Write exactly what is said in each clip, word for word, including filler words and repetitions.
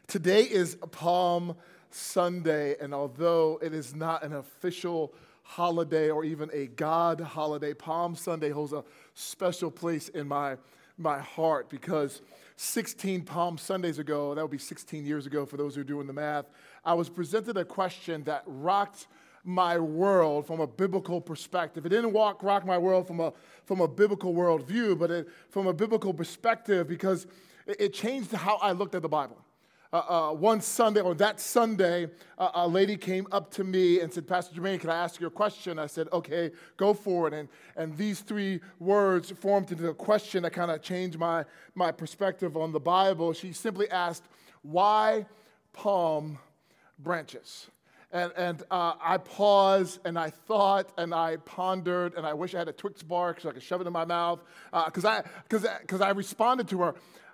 Today is Palm Sunday, and although it is not an official holiday or even a God holiday, Palm Sunday holds a special place in my, my heart because sixteen Palm Sundays ago, that would be sixteen years ago for those who are doing the math, I was presented a question that rocked my world from a biblical perspective. It didn't walk, rock my world from a, from a biblical worldview, but it, from a biblical perspective because it, it changed how I looked at the Bible. Uh, uh, one Sunday, or that Sunday, uh, a lady came up to me and said, Pastor Jermaine, can I ask you a question? I said, okay, go for it. And and these three words formed into a question that kind of changed my, my perspective on the Bible. She simply asked, why palm branches? And, and uh, I paused, and I thought, and I pondered, and I wish I had a Twix bar so I could shove it in my mouth, because uh, I, cause, cause I responded to her,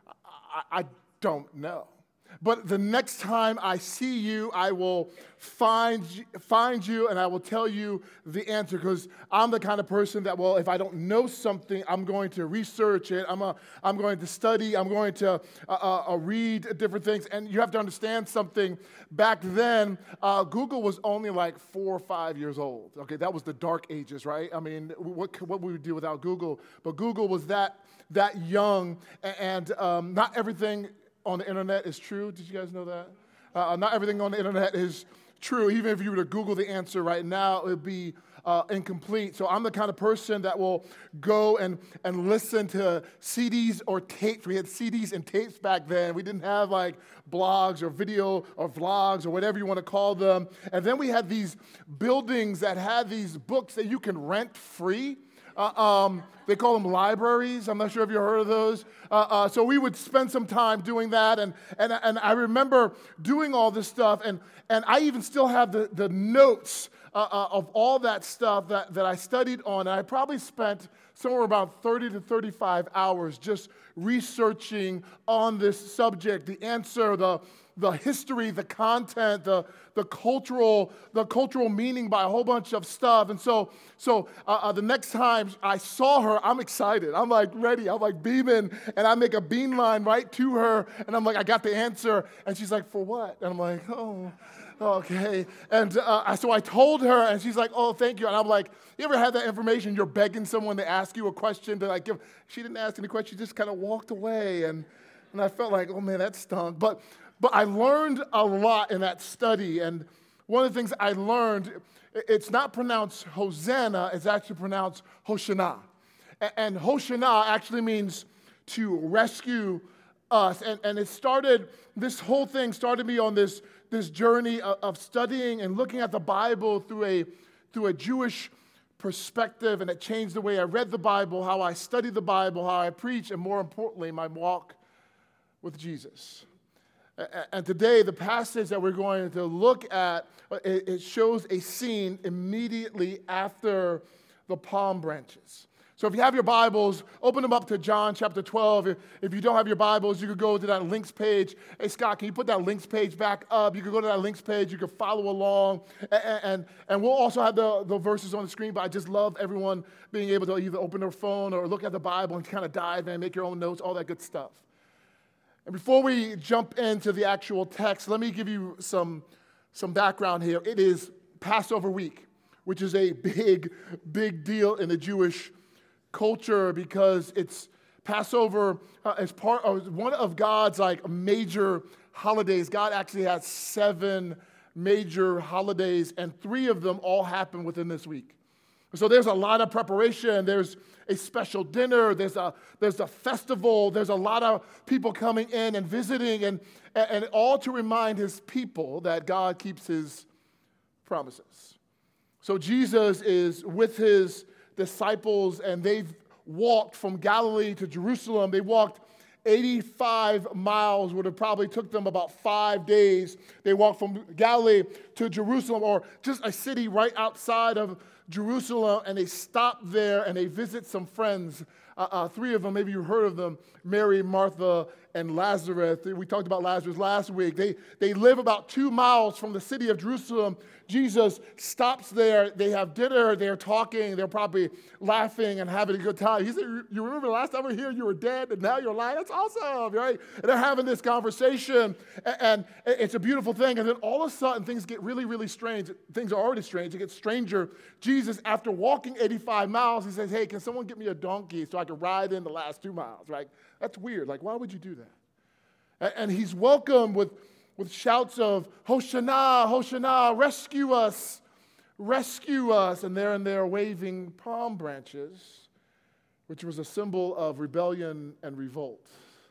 I, I don't know. But the next time I see you, I will find, find you and I will tell you the answer because I'm the kind of person that, well, if I don't know something, I'm going to research it. I'm, a, I'm going to study. I'm going to uh, uh, read different things. And you have to understand something. Back then, uh, Google was only like four or five years old. Okay, that was the dark ages, right? I mean, what, what would we do without Google? But Google was that, that young and um, not everything on the internet is true. Did you guys know that? Uh, not everything on the internet is true. Even if you were to Google the answer right now, it would be uh, incomplete. So I'm the kind of person that will go and, and listen to C Ds or tapes. We had C Ds and tapes back then. We didn't have like blogs or video or vlogs or whatever you want to call them. And then we had these buildings that had these books that you can rent free. Uh, um, they call them libraries. I'm not sure if you've heard of those. Uh, uh, so we would spend some time doing that, and and and I remember doing all this stuff, and and I even still have the the notes uh, uh, of all that stuff that that I studied on. And I probably spent somewhere about thirty to thirty-five hours just researching on this subject, the answer, the the history, the content, the the cultural the cultural meaning by a whole bunch of stuff. And so so uh, uh, the next time I saw her, I'm excited. I'm like ready. I'm like beaming, and I make a beam line right to her, and I'm like, I got the answer. And she's like, for what? And I'm like, oh, okay. And uh, so I told her, and she's like, oh, thank you. And I'm like, you ever had that information? You're begging someone to ask you a question to like give. She didn't ask any questions. She just kind of walked away, and and I felt like, oh man, that stunk. But But I learned a lot in that study, and one of the things I learned, it's not pronounced Hosanna, it's actually pronounced Hoshana. And Hoshana actually means to rescue us. And, and it started, this whole thing started me on this, this journey of, of studying and looking at the Bible through a, through a Jewish perspective, and it changed the way I read the Bible, how I study the Bible, how I preach, and more importantly, my walk with Jesus. And today, the passage that we're going to look at, it shows a scene immediately after the palm branches. So if you have your Bibles, open them up to John chapter twelve. If you don't have your Bibles, you could go to that links page. Hey, Scott, can you put that links page back up? You could go to that links page. You could follow along. And, and, and we'll also have the, the verses on the screen, but I just love everyone being able to either open their phone or look at the Bible and kind of dive in, make your own notes, all that good stuff. And before we jump into the actual text, let me give you some, some background here. It is Passover week, which is a big, big deal in the Jewish culture because it's Passover uh, is part of one of God's like major holidays. God actually has seven major holidays, and three of them all happen within this week. So there's a lot of preparation. There's a special dinner. There's a there's a festival. There's a lot of people coming in and visiting, and, and all to remind his people that God keeps his promises. So Jesus is with his disciples, and they've walked from Galilee to Jerusalem. They walked eighty-five miles, would have probably took them about five days. They walked from Galilee to Jerusalem, or just a city right outside of Jerusalem, and they stop there and they visit some friends. Uh, uh, three of them, maybe you've heard of them, Mary, Martha, and Lazarus. We talked about Lazarus last week. They, they live about two miles from the city of Jerusalem. Jesus stops there. They have dinner. They're talking. They're probably laughing and having a good time. He said, you remember the last time we were here, you were dead, and now you're alive? That's awesome, right? And they're having this conversation, and, and it's a beautiful thing. And then all of a sudden, things get really, really strange. Things are already strange. It gets stranger. Jesus, after walking eighty-five miles, he says, hey, can someone get me a donkey so I can ride in the last two miles, right? That's weird. Like, why would you do that? And, and he's welcomed with, with shouts of, Hosanna, Hosanna, rescue us, rescue us. And they're in there waving palm branches, which was a symbol of rebellion and revolt.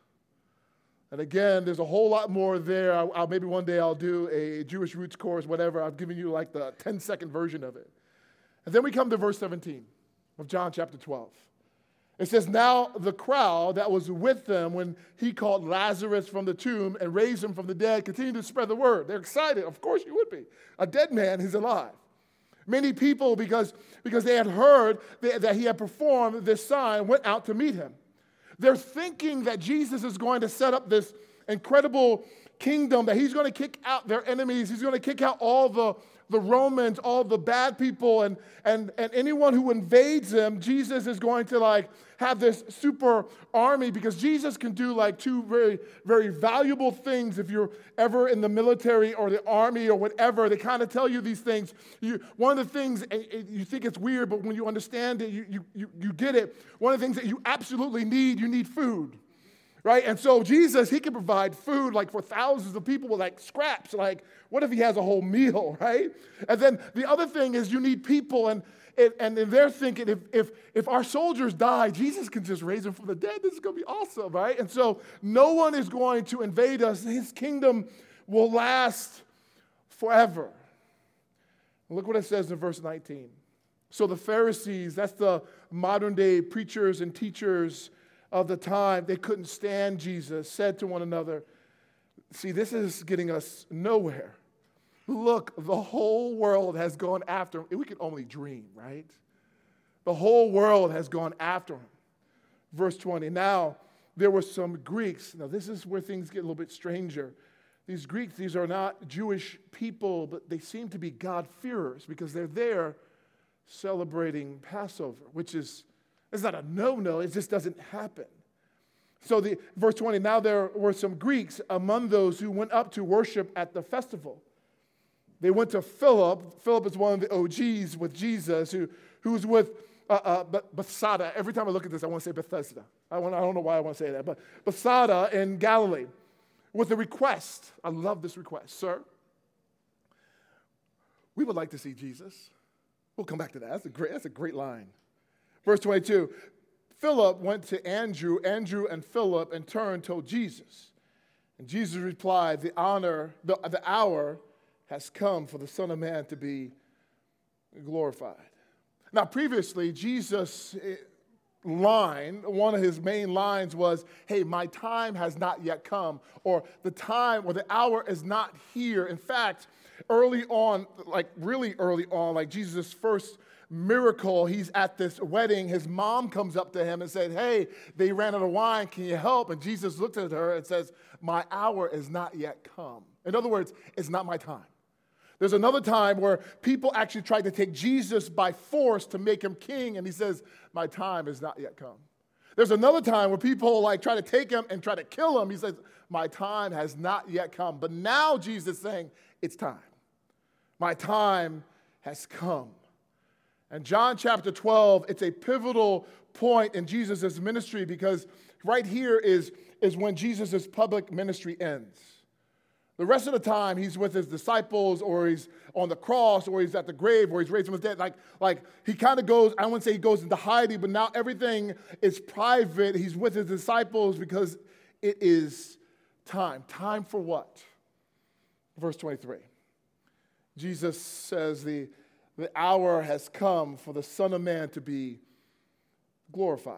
And again, there's a whole lot more there. I'll, I'll, maybe one day I'll do a Jewish roots course, whatever. I've given you like the ten-second version of it. And then we come to verse seventeen of John chapter twelve. It says, now the crowd that was with them when he called Lazarus from the tomb and raised him from the dead continued to spread the word. They're excited. Of course you would be. A dead man is alive. Many people, because, because they had heard that, that he had performed this sign, went out to meet him. They're thinking that Jesus is going to set up this incredible kingdom, that he's going to kick out their enemies. He's going to kick out all the the Romans, all the bad people, and, and, and anyone who invades them. Jesus is going to like have this super army, because Jesus can do like two very, very valuable things if you're ever in the military or the army or whatever. They kind of tell you these things. You, one of the things, and you think it's weird, but when you understand it, you, you, you, you get it. One of the things that you absolutely need, you need food. Right? And so Jesus, he can provide food like for thousands of people with like scraps. Like, what if he has a whole meal, right? And then the other thing is you need people, and and, and they're thinking if, if, if our soldiers die, Jesus can just raise them from the dead. This is going to be awesome, right? And so no one is going to invade us. His kingdom will last forever. Look what it says in verse nineteen. So the Pharisees, that's the modern day preachers and teachers of the time, they couldn't stand Jesus, said to one another, see, this is getting us nowhere. Look, the whole world has gone after him. We can only dream, right? The whole world has gone after him. Verse twenty, now there were some Greeks. Now this is where things get a little bit stranger. These Greeks, these are not Jewish people, but they seem to be God-fearers because they're there celebrating Passover, which is It's not a no-no, it just doesn't happen. So the verse twenty, now there were some Greeks among those who went up to worship at the festival. They went to Philip. Philip is one of the O Gs with Jesus, who, who's with uh, uh, Bethsaida. Every time I look at this, I want to say Bethesda. I, want, I don't know why I want to say that, but Bethsaida in Galilee with a request. I love this request. Sir, we would like to see Jesus. We'll come back to that. That's a great, that's a great line. Verse twenty-two, Philip went to Andrew, Andrew and Philip, and turned told Jesus. And Jesus replied, the honor, the, the hour has come for the Son of Man to be glorified. Now, previously, Jesus' line, one of his main lines was, hey, my time has not yet come, or the time or the hour is not here. In fact, early on, like really early on, like Jesus' first miracle, he's at this wedding. His mom comes up to him and said, hey, they ran out of wine. Can you help? And Jesus looked at her and says, my hour is not yet come. In other words, it's not my time. There's another time where people actually tried to take Jesus by force to make him king, and he says, my time is not yet come. There's another time where people like try to take him and try to kill him. He says, my time has not yet come. But now Jesus is saying, it's time. My time has come. And John chapter twelve, it's a pivotal point in Jesus' ministry, because right here is, is when Jesus' public ministry ends. The rest of the time, he's with his disciples, or he's on the cross, or he's at the grave, or he's raised from his dead. Like, like he kind of goes, I wouldn't say he goes into hiding, but now everything is private. He's with his disciples because it is time. Time for what? Verse twenty-three. Jesus says the, the hour has come for the Son of Man to be glorified.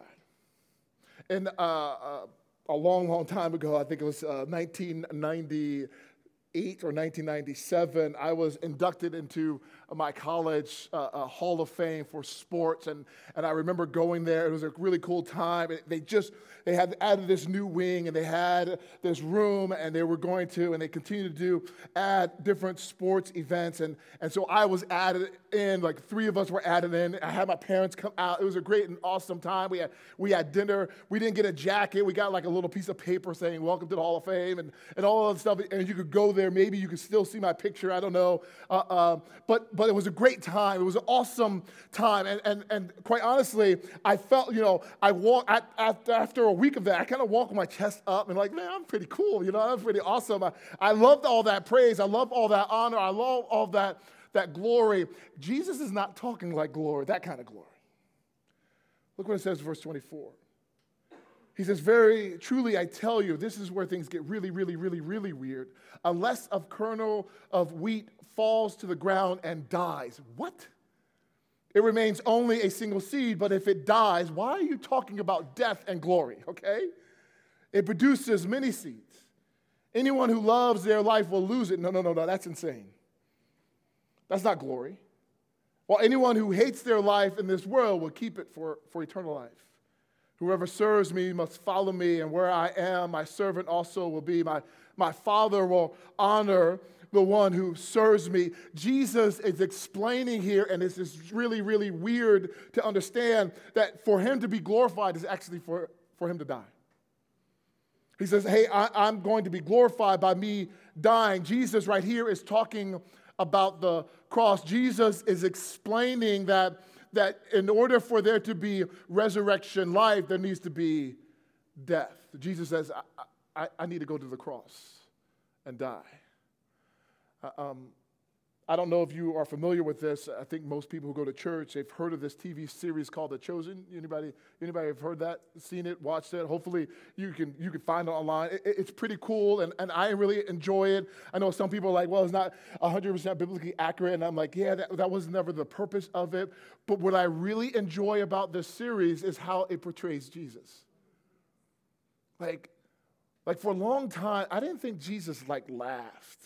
And uh, uh, a long, long time ago, I think it was uh, nineteen ninety-eight ninety-eight or nineteen ninety-seven, I was inducted into my college uh, uh, Hall of Fame for sports, and, and I remember going there. It was a really cool time. It, they just, they had added this new wing, and they had this room, and they were going to, and they continue to do, add different sports events, and, and so I was added in, like three of us were added in. I had my parents come out. It was a great and awesome time. We had, we had dinner. We didn't get a jacket. We got like a little piece of paper saying, welcome to the Hall of Fame, and, and all of that stuff, and you could go there. Maybe you could still see my picture. I don't know. Uh, uh, but but it was a great time. It was an awesome time. And and, and quite honestly, I felt, you know, I walked, after, after a week of that, I kind of walked with my chest up and like, man, I'm pretty cool. You know, I'm pretty awesome. I, I loved all that praise. I love all that honor. I love all that, that glory. Jesus is not talking like glory, that kind of glory. Look what it says in verse twenty-four. He says, very truly, I tell you, this is where things get really, really, really, really weird. Unless a kernel of wheat falls to the ground and dies. What? It remains only a single seed, but if it dies, why are you talking about death and glory, okay? It produces many seeds. Anyone who loves their life will lose it. No, no, no, no, that's insane. That's not glory. While anyone who hates their life in this world will keep it for, for eternal life. Whoever serves me must follow me, and where I am, my servant also will be. My, my Father will honor the one who serves me. Jesus is explaining here, and this is really, really weird to understand, that for him to be glorified is actually for, for him to die. He says, hey, I, I'm going to be glorified by me dying. Jesus right here is talking about the cross. Jesus is explaining that that in order for there to be resurrection life, there needs to be death. Jesus says, I, I, I need to go to the cross and die. Uh, um, I don't know if you are familiar with this. I think most people who go to church, they've heard of this T V series called The Chosen. Anybody, anybody have heard that, seen it, watched it? Hopefully you can you can find it online. It, it's pretty cool, and, and I really enjoy it. I know some people are like, well, it's not one hundred percent biblically accurate, and I'm like, yeah, that, that was never the purpose of it. But what I really enjoy about this series is how it portrays Jesus. Like, like for a long time, I didn't think Jesus, like, laughed.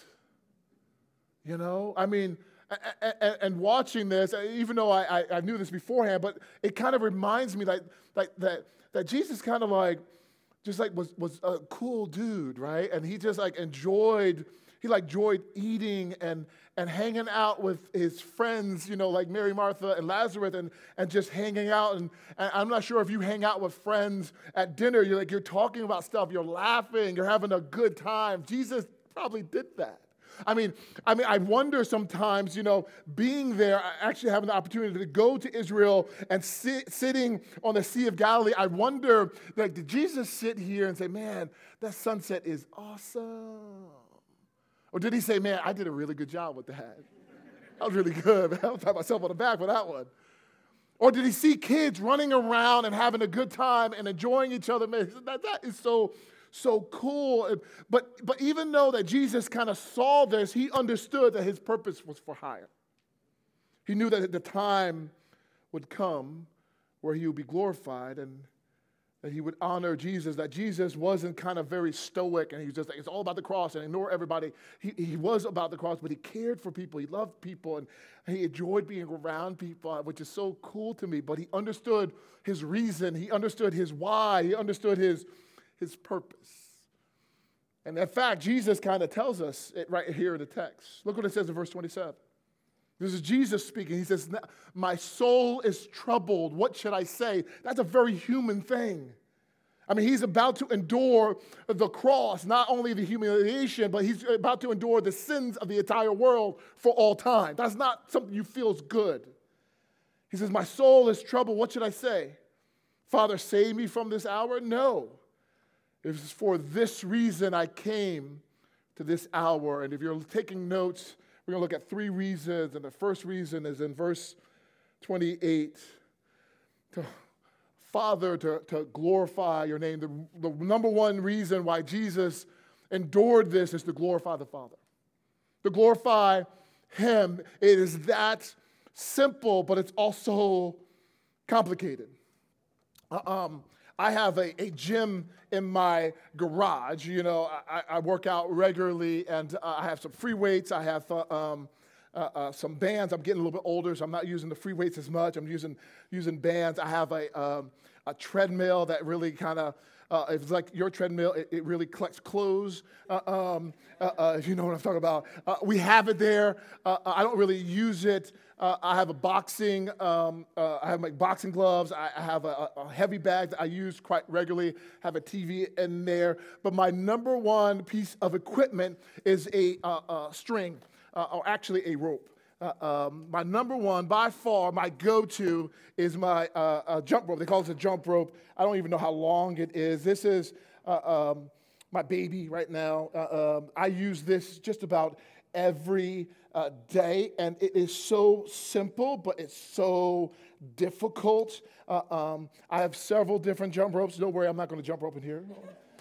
You know, I mean, and, and watching this, even though I, I, I knew this beforehand, but it kind of reminds me like, like that that Jesus kind of like, just like was was a cool dude, right? And he just like enjoyed, he like enjoyed eating and and hanging out with his friends, you know, like Mary, Martha, and Lazarus, and and just hanging out. And, and I'm not sure if you hang out with friends at dinner, you're like you're talking about stuff, you're laughing, you're having a good time. Jesus probably did that. I mean, I mean, I wonder sometimes, you know, being there, actually having the opportunity to go to Israel and sit, sitting on the Sea of Galilee, I wonder, like, did Jesus sit here and say, man, that sunset is awesome? Or did he say, man, I did a really good job with that. That was really good. I'll pat myself on the back for that one. Or did he see kids running around and having a good time and enjoying each other? Man, that, that is so So cool. But, but even though that Jesus kind of saw this, he understood that his purpose was for hire. He knew that the time would come where he would be glorified and that he would honor Jesus, that Jesus wasn't kind of very stoic and he was just like, it's all about the cross and ignore everybody. He, he was about the cross, but he cared for people. He loved people and he enjoyed being around people, which is so cool to me. But he understood his reason. He understood his why. He understood his his purpose. And in fact, Jesus kind of tells us it right here in the text. Look what it says in verse twenty-seven. This is Jesus speaking. He says, my soul is troubled. What should I say? That's a very human thing. I mean, he's about to endure the cross, not only the humiliation, but he's about to endure the sins of the entire world for all time. That's not something you feel is good. He says, my soul is troubled. What should I say? Father, save me from this hour? No. It was for this reason I came to this hour. And if you're taking notes, we're going to look at three reasons. And the first reason is in verse twenty-eight. To, Father, to, to glorify your name. The, the number one reason why Jesus endured this is to glorify the Father. To glorify him. It is that simple, but it's also complicated. Uh, um, I have a, a gym in my garage. You know, I, I work out regularly, and uh, I have some free weights. I have uh, um, uh, uh, some bands. I'm getting a little bit older, so I'm not using the free weights as much. I'm using using bands. I have a um, a treadmill that really kind of uh, it's like your treadmill. It, it really collects clothes. Uh, um, uh, uh, if you know what I'm talking about, uh, we have it there. Uh, I don't really use it. Uh, I have a boxing, um, uh, I have my boxing gloves. I, I have a, a heavy bag that I use quite regularly. Have a T V in there. But my number one piece of equipment is a uh, uh, string, uh, or actually a rope. Uh, um, my number one, by far, my go-to is my uh, uh, jump rope. They call it a jump rope. I don't even know how long it is. This is uh, um, my baby right now. Uh, um, I use this just about every uh, day, and it is so simple, but it's so difficult. Uh, um, I have several different jump ropes. Don't worry, I'm not going to jump rope in here.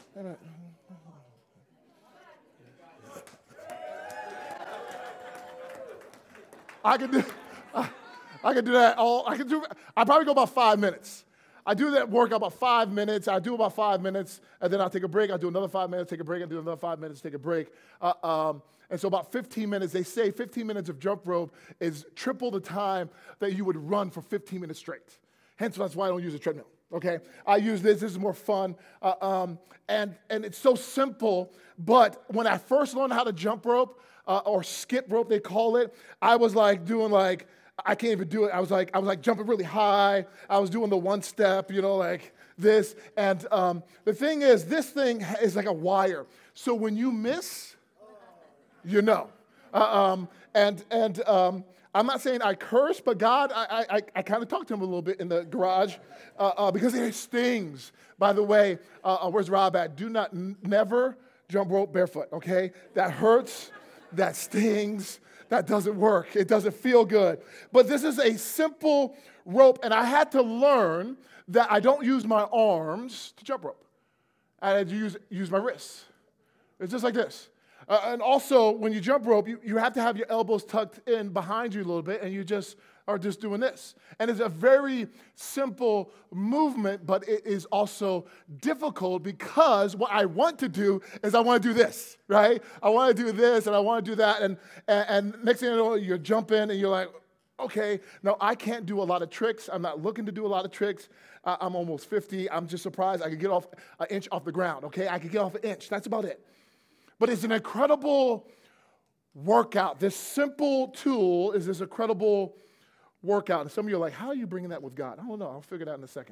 I can do, I, I can do that all. I can do. I probably go about five minutes. I do that work about five minutes. I do about five minutes, and then I'll take a break. I do another five minutes, take a break. I do another five minutes, take a break. Uh, um, and so about fifteen minutes. They say fifteen minutes of jump rope is triple the time that you would run for fifteen minutes straight. Hence, that's why I don't use a treadmill. Okay, I use this. This is more fun, uh, um, and and it's so simple. But when I first learned how to jump rope uh, or skip rope, they call it, I was like doing like. I can't even do it. I was like, I was like jumping really high. I was doing the one step, you know, like this. And um, the thing is, this thing is like a wire. So when you miss, you know. Uh, um, and and um, I'm not saying I curse, but God, I I, I kind of talked to him a little bit in the garage uh, uh, because it stings. By the way, uh, uh, where's Rob at? Do not n- never jump rope barefoot. Okay, that hurts. That stings. That doesn't work. It doesn't feel good. But this is a simple rope, and I had to learn that I don't use my arms to jump rope. I had to use, use my wrists. It's just like this. Uh, and also, when you jump rope, you, you have to have your elbows tucked in behind you a little bit, and you just are just doing this. And it's a very simple movement, but it is also difficult because what I want to do is I want to do this, right? I want to do this, and I want to do that, and, and, and next thing you know, you're jumping, and you're like, okay, no, I can't do a lot of tricks. I'm not looking to do a lot of tricks. Uh, I'm almost fifty. I'm just surprised I could get off an inch off the ground, okay? I could get off an inch. That's about it. But it's an incredible workout. This simple tool is this incredible workout. And some of you are like, how are you bringing that with God? I don't know. I'll figure it out in a second.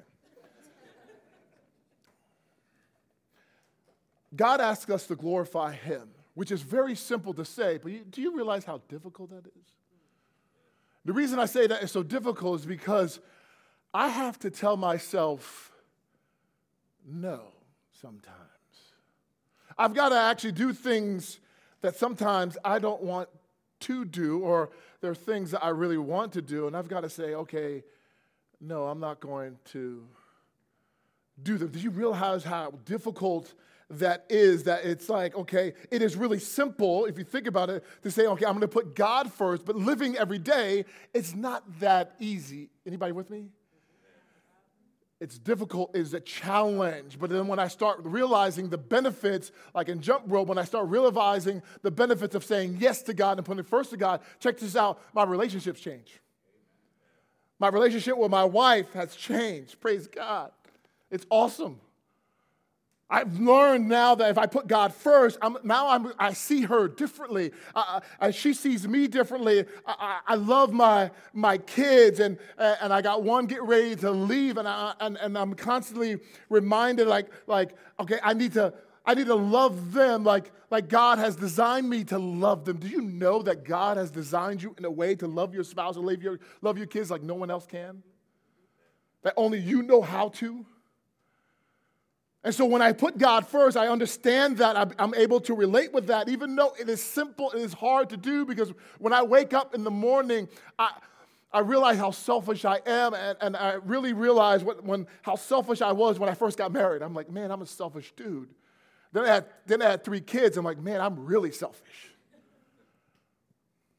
God asks us to glorify him, which is very simple to say, but you, do you realize how difficult that is? The reason I say that is so difficult is because I have to tell myself no sometimes. I've got to actually do things that sometimes I don't want to do, or there are things that I really want to do, and I've got to say, okay, no, I'm not going to do them. Do you realize how difficult that is? That it's like, okay, it is really simple, if you think about it, to say, okay, I'm going to put God first, but living every day, it's not that easy. Anybody with me? It's difficult, it's a challenge. But then when I start realizing the benefits, like in jump rope, when I start realizing the benefits of saying yes to God and putting first to God, check this out, my relationships change. My relationship with my wife has changed. Praise God. It's awesome. I've learned now that if I put God first, I'm, now I'm, I see her differently. Uh, uh, she sees me differently. I, I, I love my my kids, and and I got one get ready to leave, and I and, and I'm constantly reminded, like like okay, I need to I need to love them like like God has designed me to love them. Do you know that God has designed you in a way to love your spouse and love your love your kids like no one else can? That only you know how to. And so when I put God first, I understand that I'm able to relate with that, even though it is simple, it is hard to do, because when I wake up in the morning, I, I realize how selfish I am, and, and I really realize what, when, how selfish I was when I first got married. I'm like, man, I'm a selfish dude. Then I had, then I had three kids. I'm like, man, I'm really selfish.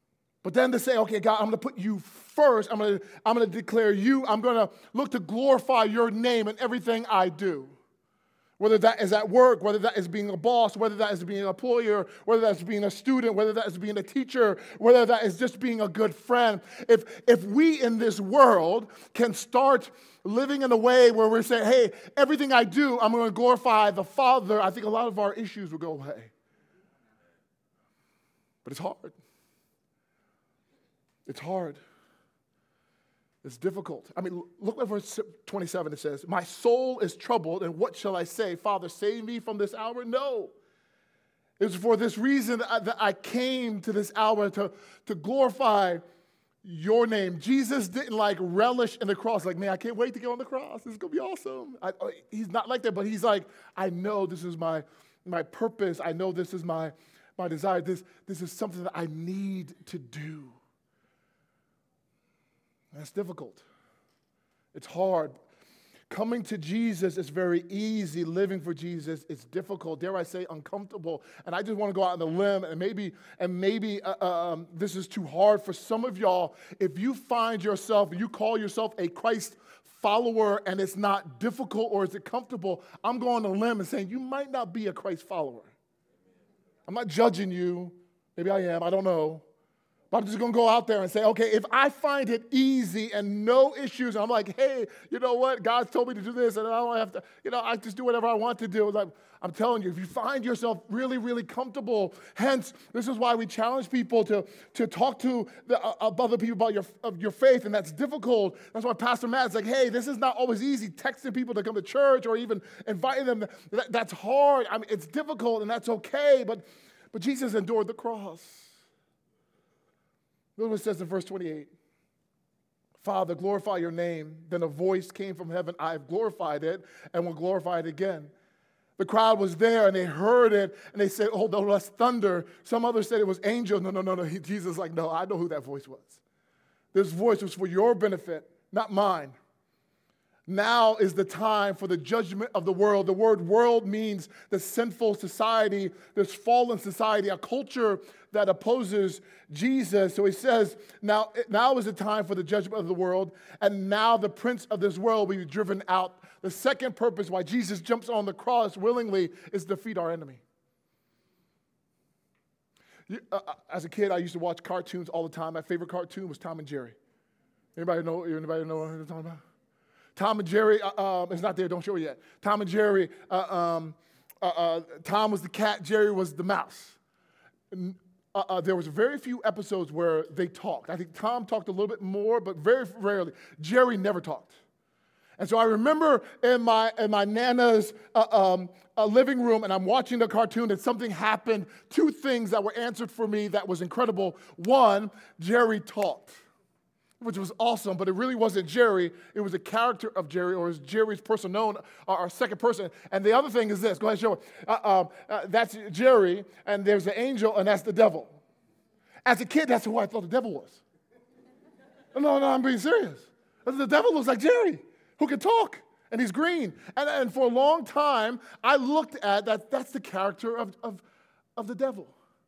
But then to say, okay, God, I'm going to put you first. I'm going to, I'm going to declare you. I'm going to look to glorify your name in everything I do. Whether that is at work, whether that is being a boss, whether that is being an employer, whether that's being a student, whether that is being a teacher, whether that is just being a good friend. If, if we in this world can start living in a way where we're saying, hey, everything I do, I'm going to glorify the Father, I think a lot of our issues will go away. But it's hard. It's hard. It's difficult. I mean, look at verse twenty-seven. It says, my soul is troubled, and what shall I say? Father, save me from this hour? No. It's for this reason that I, that I came to this hour to, to glorify your name. Jesus didn't like relish in the cross. Like, man, I can't wait to get on the cross. This is going to be awesome. I, he's not like that, but he's like, I know this is my, my purpose. I know this is my, my desire. This, this is something that I need to do. That's difficult. It's hard. Coming to Jesus is very easy. Living for Jesus is difficult. Dare I say, uncomfortable. And I just want to go out on a limb, and maybe, and maybe uh, um, this is too hard for some of y'all. If you find yourself, you call yourself a Christ follower, and it's not difficult or is it comfortable, I'm going on a limb and saying you might not be a Christ follower. I'm not judging you. Maybe I am. I don't know. But I'm just going to go out there and say, okay, if I find it easy and no issues, and I'm like, hey, you know what? God's told me to do this, and I don't have to, you know, I just do whatever I want to do. Like, I'm telling you, if you find yourself really, really comfortable, hence, this is why we challenge people to, to talk to the, uh, other people about your, of your faith, and that's difficult. That's why Pastor Matt's like, hey, this is not always easy, texting people to come to church or even inviting them. That, that's hard. I mean, it's difficult, and that's okay, but, but Jesus endured the cross. Look what it says in verse twenty-eight. Father, glorify your name. Then a voice came from heaven. I have glorified it and will glorify it again. The crowd was there and they heard it and they said, oh, no, that's thunder. Some others said it was angel. No, no, no, no. He, Jesus was like, no, I know who that voice was. This voice was for your benefit, not mine. Now is the time for the judgment of the world. The word world means the sinful society, this fallen society, a culture that opposes Jesus. So he says, now, now is the time for the judgment of the world, and now the prince of this world will be driven out. The second purpose why Jesus jumps on the cross willingly is to defeat our enemy. You, uh, as a kid, I used to watch cartoons all the time. My favorite cartoon was Tom and Jerry. Anybody know, anybody know what I'm talking about? Tom and Jerry, uh, um, it's not there, don't show it yet. Tom and Jerry, uh, um, uh, uh, Tom was the cat, Jerry was the mouse. And, uh, uh, there was very few episodes where they talked. I think Tom talked a little bit more, but very rarely. Jerry never talked. And so I remember in my in my Nana's uh, um, uh, living room, and I'm watching the cartoon, and something happened. Two things that were answered for me that was incredible. One, Jerry talked, which was awesome, but it really wasn't Jerry. It was a character of Jerry, or is Jerry's person known, or, or second person. And the other thing is this. Go ahead, show it. Uh, uh, uh, that's Jerry, and there's the angel, and that's the devil. As a kid, that's who I thought the devil was. No, no, I'm being serious. The devil looks like Jerry, who can talk, and he's green. And, and for a long time, I looked at that. That's the character of, of, of the devil.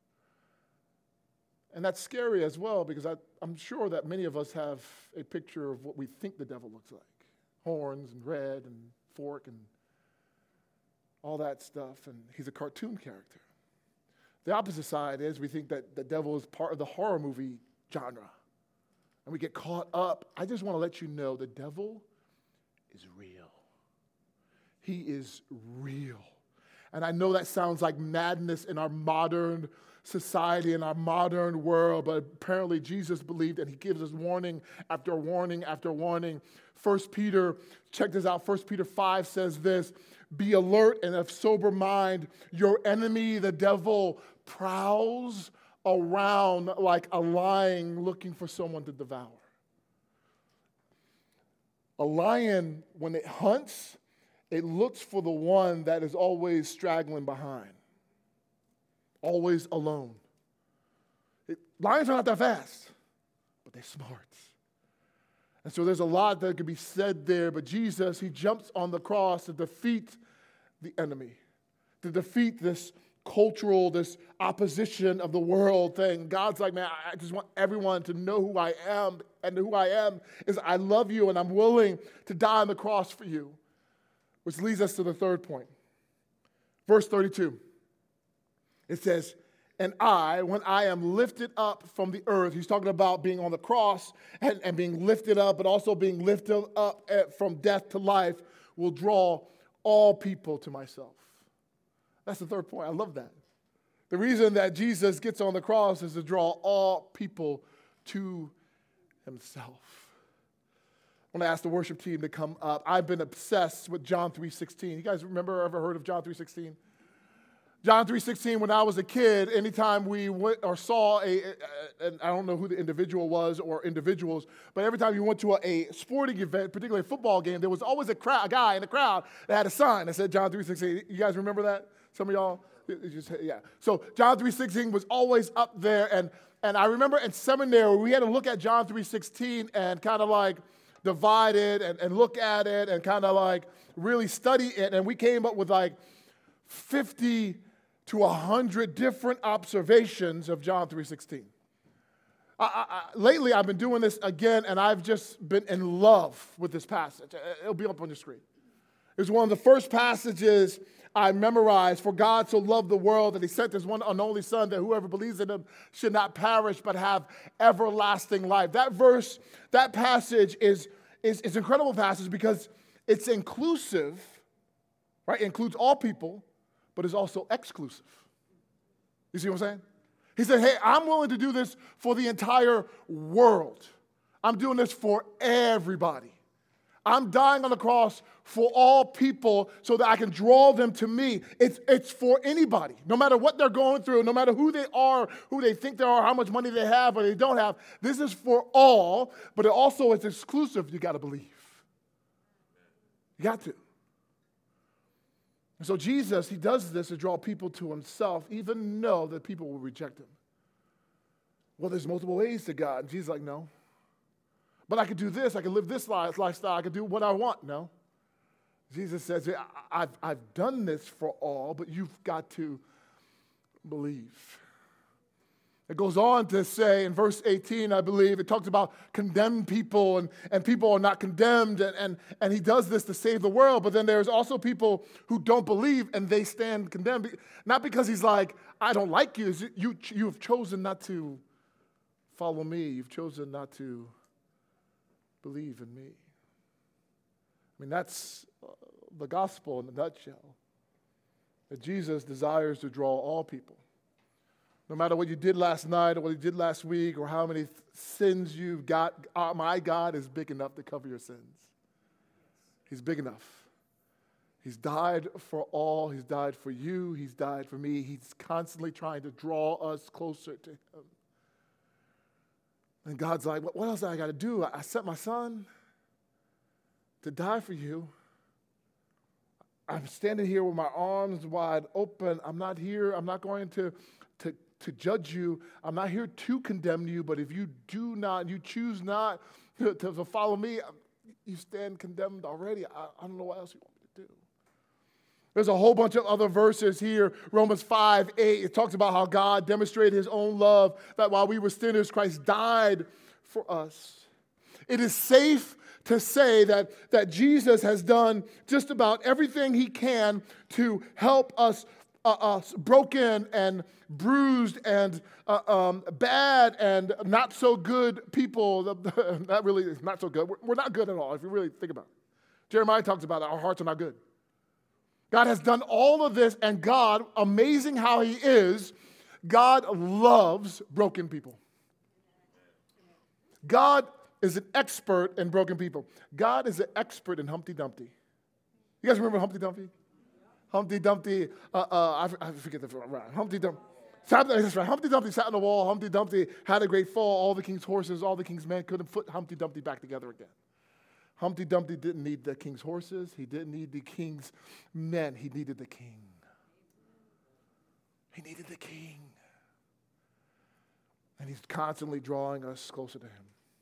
And that's scary as well, because I, I'm sure that many of us have a picture of what we think the devil looks like. Horns and red and fork and all that stuff. And he's a cartoon character. The opposite side is we think that the devil is part of the horror movie genre. And we get caught up. I just want to let you know the devil is real. He is real. And I know that sounds like madness in our modern society, in our modern world, but apparently Jesus believed, and he gives us warning after warning after warning. First Peter, check this out, First Peter five says this, be alert and of sober mind. Your enemy, the devil, prowls around like a lion looking for someone to devour. A lion, when it hunts, it looks for the one that is always straggling behind, always alone. It, lions are not that fast, but they're smart. And so there's a lot that could be said there, but Jesus, he jumps on the cross to defeat the enemy, to defeat this cultural, this opposition of the world thing. God's like, man, I just want everyone to know who I am. And who I am is I love you and I'm willing to die on the cross for you. Which leads us to the third point. Verse thirty-two. It says, and I, when I am lifted up from the earth, he's talking about being on the cross and, and being lifted up, but also being lifted up at, from death to life, will draw all people to myself. That's the third point. I love that. The reason that Jesus gets on the cross is to draw all people to himself. I want to ask the worship team to come up. I've been obsessed with John three sixteen. You guys remember or ever heard of John three sixteen? John three sixteen, when I was a kid, anytime we went or saw a, a, a, I don't know who the individual was or individuals, but every time you went to a, a sporting event, particularly a football game, there was always a, crowd, a guy in the crowd that had a sign that said John three sixteen. You guys remember that? Some of y'all? Just, yeah. So John three sixteen was always up there, and, and I remember in seminary, we had to look at John three sixteen and kind of like divide it and, and look at it and kind of like really study it, and we came up with like fifty to one hundred different observations of John three sixteen. I, I, I, lately, I've been doing this again, and I've just been in love with this passage. It'll be up on your screen. It was one of the first passages I memorized. For God so loved the world that he sent his one and only Son, that whoever believes in him should not perish but have everlasting life. That verse, that passage is, is, is an incredible passage because it's inclusive, right? It includes all people, but is also exclusive. You see what I'm saying? He said, hey, I'm willing to do this for the entire world. I'm doing this for everybody. I'm dying on the cross for all people so that I can draw them to me. It's, it's for anybody, no matter what they're going through, no matter who they are, who they think they are, how much money they have or they don't have. This is for all, but it also is exclusive. You got to believe. You got to. And so Jesus, he does this to draw people to himself, even though that people will reject him. Well, there's multiple ways to God. And Jesus is like, no. But I could do this. I could live this lifestyle. I could do what I want. No. Jesus says, I've, I've done this for all, but you've got to believe. It goes on to say in verse eighteen, I believe, it talks about condemned people and, and people are not condemned, and, and, and he does this to save the world. But then there's also people who don't believe and they stand condemned. Not because he's like, I don't like you. You, you have chosen not to follow me. You've chosen not to believe in me. I mean, that's the gospel in a nutshell. That Jesus desires to draw all people. No matter what you did last night or what you did last week or how many th- sins you've got, uh, my God is big enough to cover your sins. He's big enough. He's died for all. He's died for you. He's died for me. He's constantly trying to draw us closer to him. And God's like, what else do I got to do? I sent my son to die for you. I'm standing here with my arms wide open. I'm not here. I'm not going to, to, to judge you. I'm not here to condemn you. But if you do not, you choose not to, to follow me, you stand condemned already. I, I don't know what else you want me to do. There's a whole bunch of other verses here. Romans five, eight, it talks about how God demonstrated his own love, that while we were sinners, Christ died for us. It is safe to say that, that Jesus has done just about everything he can to help us, uh, us broken and bruised and uh, um, bad and not so good people. Not really, not so good. We're, we're not good at all, if you really think about it. Jeremiah talks about it. Our hearts are not good. God has done all of this, and God, amazing how he is, God loves broken people. God is an expert in broken people. God is an expert in Humpty Dumpty. You guys remember Humpty Dumpty? Humpty Dumpty, uh, uh, I, I forget the right. Humpty Dumpty. That's right. Humpty Dumpty sat on the wall. Humpty Dumpty had a great fall. All the king's horses, all the king's men couldn't put Humpty Dumpty back together again. Humpty Dumpty didn't need the king's horses. He didn't need the king's men. He needed the king. He needed the king. And he's constantly drawing us closer to him.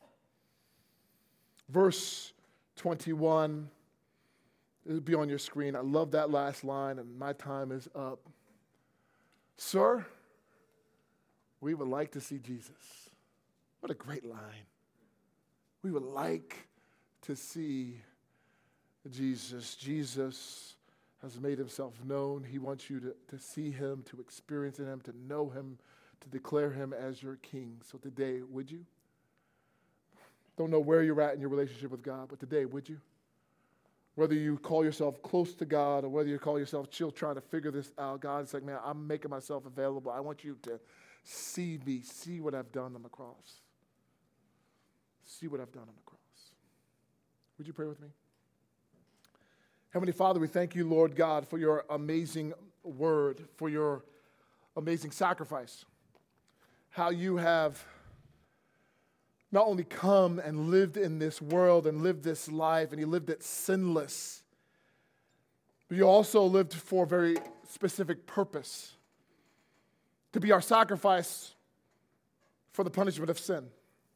Verse twenty-one, it'll be on your screen. I love that last line, and my time is up. Sir, we would like to see Jesus. What a great line. We would like to see Jesus. Jesus has made himself known. He wants you to, to see him, to experience him, to know him, to declare him as your king. So today, would you? Don't know where you're at in your relationship with God, but today, would you? Whether you call yourself close to God or whether you call yourself still trying to figure this out, God's like, man, I'm making myself available. I want you to see me, see what I've done on the cross. See what I've done on the cross. Would you pray with me? Heavenly Father, we thank you, Lord God, for your amazing word, for your amazing sacrifice. How you have not only come and lived in this world and lived this life, and you lived it sinless, but you also lived for a very specific purpose, to be our sacrifice for the punishment of sin.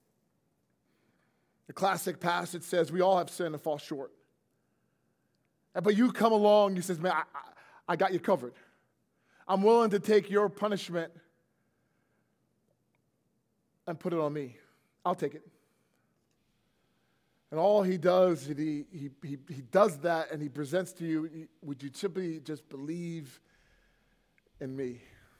The classic passage says we all have sinned and fall short. But you come along, you says, man, I, I got you covered. I'm willing to take your punishment and put it on me. I'll take it. And all he does, he, he, he, he does that and he presents to you, would you simply just believe in me?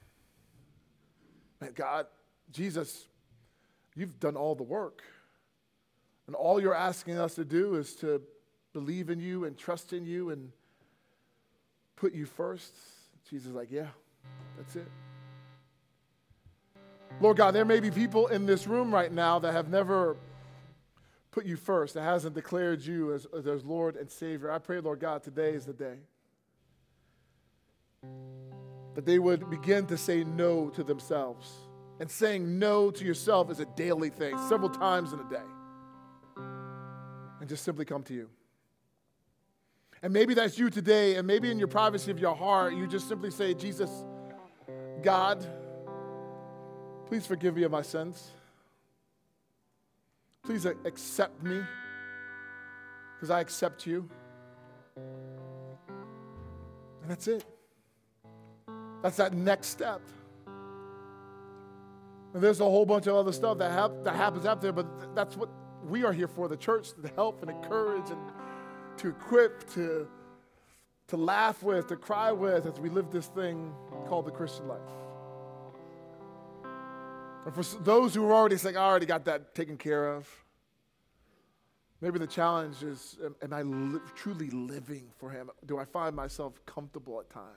Man, God, Jesus, you've done all the work. And all you're asking us to do is to believe in you and trust in you and put you first. Jesus is like, yeah, that's it. Lord God, there may be people in this room right now that have never put you first, that hasn't declared you as, as their Lord and Savior. I pray, Lord God, today is the day that they would begin to say no to themselves. And saying no to yourself is a daily thing, several times in a day. And just simply come to you. And maybe that's you today, and maybe in your privacy of your heart, you just simply say, Jesus, God, please forgive me of my sins. Please accept me, because I accept you. And that's it. That's that next step. And there's a whole bunch of other stuff that, hap- that happens out there, but th- that's what we are here for, the church, to help and encourage and to equip, to, to laugh with, to cry with as we live this thing called the Christian life. And for those who are already saying, I already got that taken care of, maybe the challenge is, am, am I li- truly living for him? Do I find myself comfortable at times?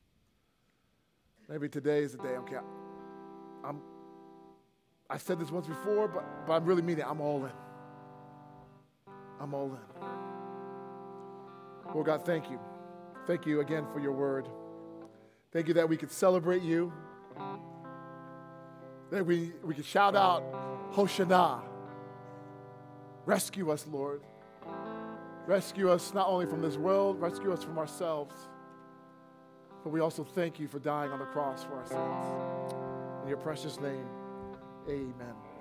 Maybe today is the day, okay, I'm, I said this once before, but, but I'm really meaning it. I'm all in. I'm all in. Lord God, thank you. Thank you again for your word. Thank you that we could celebrate you. That we, we could shout out, Hosanna. Rescue us, Lord. Rescue us not only from this world, rescue us from ourselves. But we also thank you for dying on the cross for our sins. In your precious name, amen.